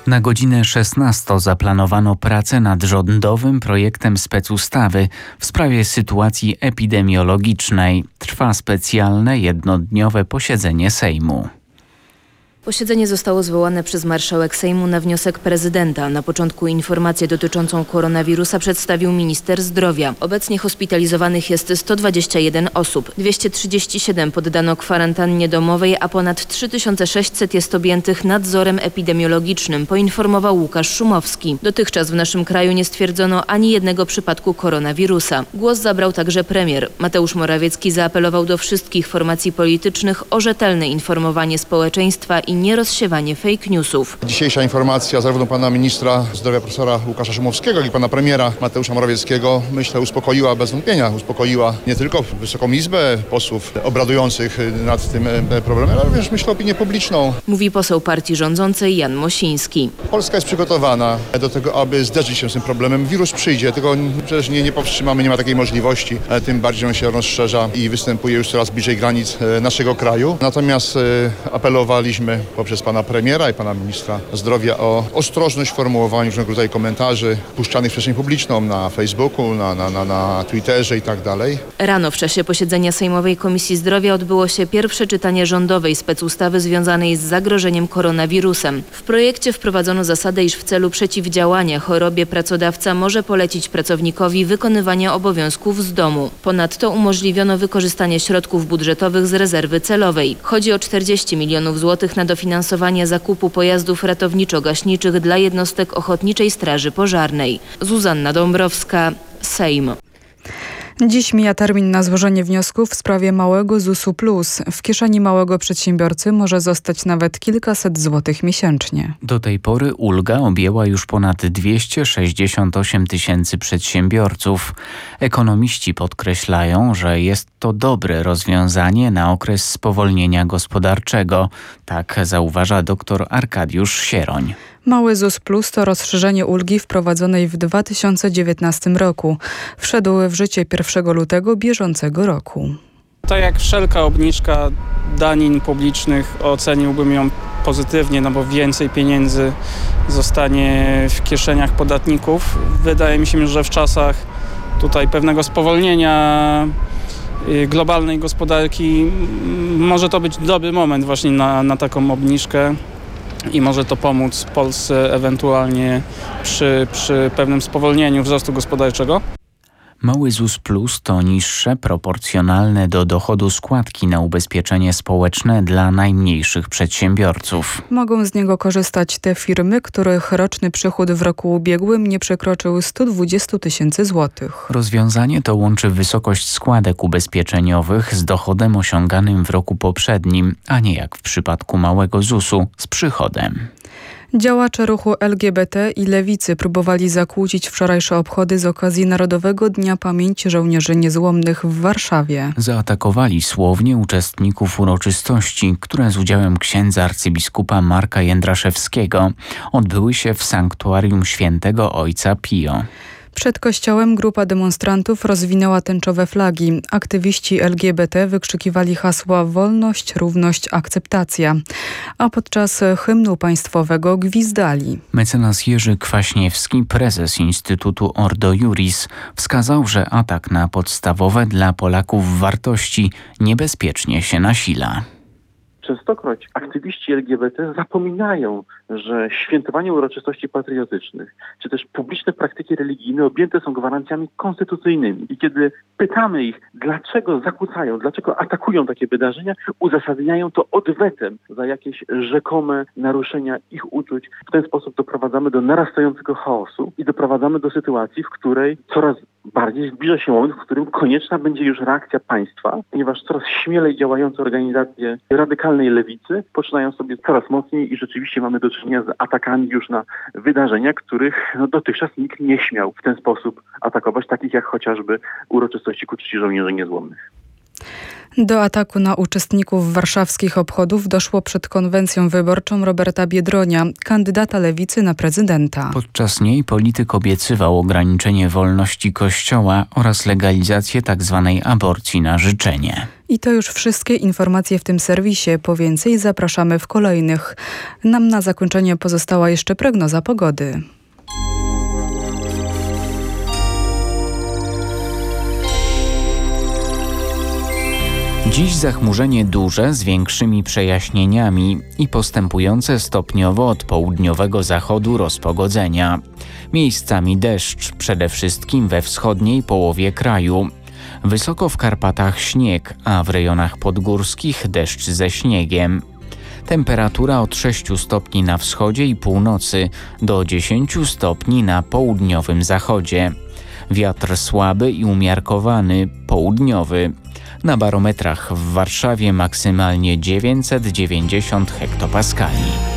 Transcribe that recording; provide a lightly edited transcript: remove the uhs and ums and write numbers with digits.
Na godzinę 16 zaplanowano pracę nad rządowym projektem specustawy w sprawie sytuacji epidemiologicznej. Trwa specjalne, jednodniowe posiedzenie Sejmu. Posiedzenie zostało zwołane przez marszałek Sejmu na wniosek prezydenta. Na początku informację dotyczącą koronawirusa przedstawił minister zdrowia. Obecnie hospitalizowanych jest 121 osób. 237 poddano kwarantannie domowej, a ponad 3600 jest objętych nadzorem epidemiologicznym, poinformował Łukasz Szumowski. Dotychczas w naszym kraju nie stwierdzono ani jednego przypadku koronawirusa. Głos zabrał także premier. Mateusz Morawiecki zaapelował do wszystkich formacji politycznych o rzetelne informowanie społeczeństwa i nierozsiewanie fake newsów. Dzisiejsza informacja zarówno pana ministra zdrowia profesora Łukasza Szumowskiego, jak i pana premiera Mateusza Morawieckiego, myślę, uspokoiła bez wątpienia. Uspokoiła nie tylko Wysoką Izbę posłów obradujących nad tym problemem, ale również myślę opinię publiczną. Mówi poseł partii rządzącej Jan Mosiński. Polska jest przygotowana do tego, aby zderzyć się z tym problemem. Wirus przyjdzie, tego przecież nie powstrzymamy, nie ma takiej możliwości. Tym bardziej on się rozszerza i występuje już coraz bliżej granic naszego kraju. Natomiast apelowaliśmy poprzez pana premiera i pana ministra zdrowia o ostrożność w formułowaniu różnego rodzaju komentarzy puszczanych w przestrzeń publiczną na Facebooku, na Twitterze i tak dalej. Rano w czasie posiedzenia Sejmowej Komisji Zdrowia odbyło się pierwsze czytanie rządowej specustawy związanej z zagrożeniem koronawirusem. W projekcie wprowadzono zasadę, iż w celu przeciwdziałania chorobie pracodawca może polecić pracownikowi wykonywanie obowiązków z domu. Ponadto umożliwiono wykorzystanie środków budżetowych z rezerwy celowej. Chodzi o 40 milionów złotych na dofinansowanie zakupu pojazdów ratowniczo-gaśniczych dla jednostek Ochotniczej Straży Pożarnej. Zuzanna Dąbrowska, Sejm. Dziś mija termin na złożenie wniosków w sprawie małego ZUS-u Plus. W kieszeni małego przedsiębiorcy może zostać nawet kilkaset złotych miesięcznie. Do tej pory ulga objęła już ponad 268 tysięcy przedsiębiorców. Ekonomiści podkreślają, że jest to dobre rozwiązanie na okres spowolnienia gospodarczego. Tak zauważa dr Arkadiusz Sieroń. Mały ZUS Plus to rozszerzenie ulgi wprowadzonej w 2019 roku. Wszedł w życie 1 lutego bieżącego roku. Tak jak wszelka obniżka danin publicznych, oceniłbym ją pozytywnie, no bo więcej pieniędzy zostanie w kieszeniach podatników. Wydaje mi się, że w czasach tutaj pewnego spowolnienia globalnej gospodarki może to być dobry moment właśnie na taką obniżkę. I może to pomóc Polsce ewentualnie przy pewnym spowolnieniu wzrostu gospodarczego. Mały ZUS Plus to niższe, proporcjonalne do dochodu składki na ubezpieczenie społeczne dla najmniejszych przedsiębiorców. Mogą z niego korzystać te firmy, których roczny przychód w roku ubiegłym nie przekroczył 120 tysięcy złotych. Rozwiązanie to łączy wysokość składek ubezpieczeniowych z dochodem osiąganym w roku poprzednim, a nie jak w przypadku małego ZUS-u z przychodem. Działacze ruchu LGBT i lewicy próbowali zakłócić wczorajsze obchody z okazji Narodowego Dnia Pamięci Żołnierzy Niezłomnych w Warszawie. Zaatakowali słownie uczestników uroczystości, które z udziałem księdza arcybiskupa Marka Jędraszewskiego odbyły się w sanktuarium Świętego Ojca Pio. Przed kościołem grupa demonstrantów rozwinęła tęczowe flagi. Aktywiści LGBT wykrzykiwali hasła wolność, równość, akceptacja. A podczas hymnu państwowego gwizdali. Mecenas Jerzy Kwaśniewski, prezes Instytutu Ordo Iuris, wskazał, że atak na podstawowe dla Polaków wartości niebezpiecznie się nasila. Częstokroć aktywiści LGBT zapominają, że świętowanie uroczystości patriotycznych, czy też publiczne praktyki religijne objęte są gwarancjami konstytucyjnymi. I kiedy pytamy ich, dlaczego zakłócają, dlaczego atakują takie wydarzenia, uzasadniają to odwetem za jakieś rzekome naruszenia ich uczuć. W ten sposób doprowadzamy do narastającego chaosu i doprowadzamy do sytuacji, w której coraz bardziej zbliża się moment, w którym konieczna będzie już reakcja państwa, ponieważ coraz śmielej działające organizacje radykalnej lewicy poczynają sobie coraz mocniej i rzeczywiście mamy do czynienia z atakami już na wydarzenia, których dotychczas nikt nie śmiał w ten sposób atakować, takich jak chociażby uroczystości ku czci żołnierzy niezłomnych. Do ataku na uczestników warszawskich obchodów doszło przed konwencją wyborczą Roberta Biedronia, kandydata lewicy na prezydenta. Podczas niej polityk obiecywał ograniczenie wolności Kościoła oraz legalizację tzw. aborcji na życzenie. I to już wszystkie informacje w tym serwisie. Po więcej zapraszamy w kolejnych. Nam na zakończenie pozostała jeszcze prognoza pogody. Dziś zachmurzenie duże z większymi przejaśnieniami i postępujące stopniowo od południowego zachodu rozpogodzenia. Miejscami deszcz, przede wszystkim we wschodniej połowie kraju. Wysoko w Karpatach śnieg, a w rejonach podgórskich deszcz ze śniegiem. Temperatura od 6 stopni na wschodzie i północy do 10 stopni na południowym zachodzie. Wiatr słaby i umiarkowany, południowy. Na barometrach w Warszawie maksymalnie 990 hektopaskali.